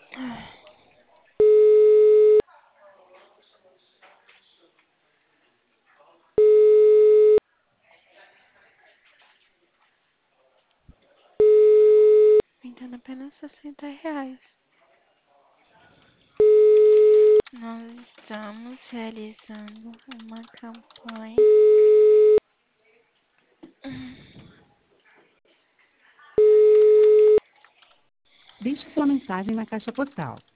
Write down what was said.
Vendendo apenas R$ 60. Nós estamos realizando uma campanha. Deixe sua mensagem na caixa postal